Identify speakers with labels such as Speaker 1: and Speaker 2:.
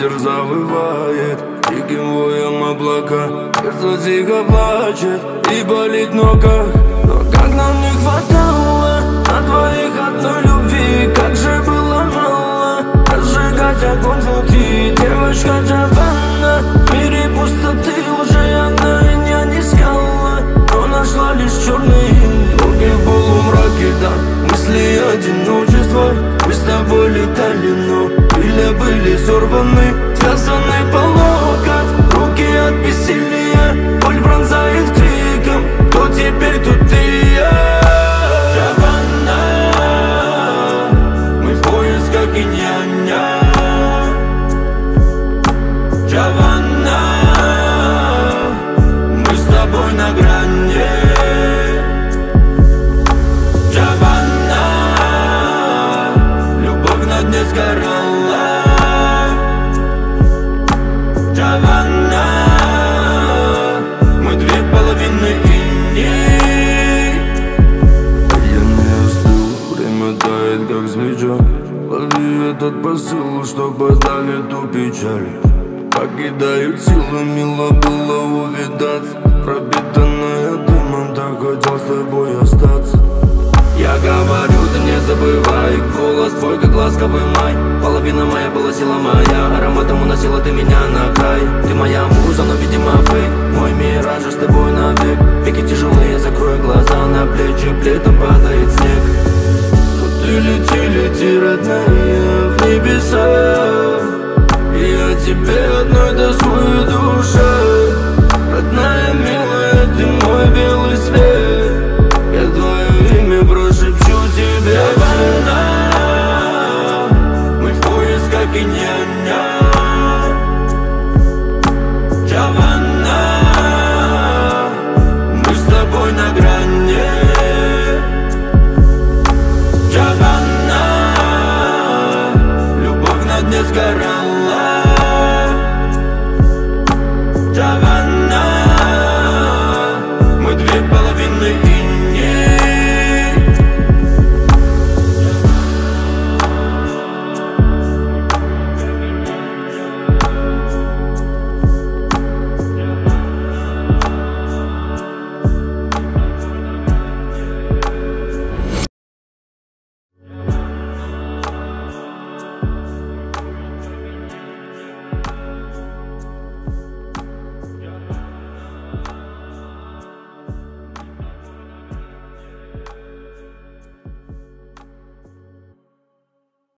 Speaker 1: ветер завывает диким воем облака. Сердце тихо плачет и болит в ногах. Но как нам не хватало на двоих одной любви, как же было мало разжигать огонь внутри. Девочка Джованна, в мире пустоты уже одна меня не искала, но нашла лишь черный дороги в полумраке, да. Мысли одиночества, мы с тобой летали, но крылья были сорваны, связаны по локоть, руки от бессилия, боль пронзает криком: кто теперь тут и я? Джованна, мы в поисках инь-янь-янь. Джованна, мы с тобой на грани. Джованна, любовь на дне сгорала. Джованна, мы две половины иней. Я не остыл, время тает как свеча. Лови этот посыл, что подавит эту печаль. Покидают силы, мило было увидаться. Пропитанная дымом, так хотел с тобой остаться. Я говорю, ты не забывай, голос твой, как ласковый май. Половина моя была сила моя, ароматом уносила ты меня на край. Ты моя муза, но видимо фейк, мой мираж с тобой навек. Веки тяжелые, закрой глаза, на плечи пледом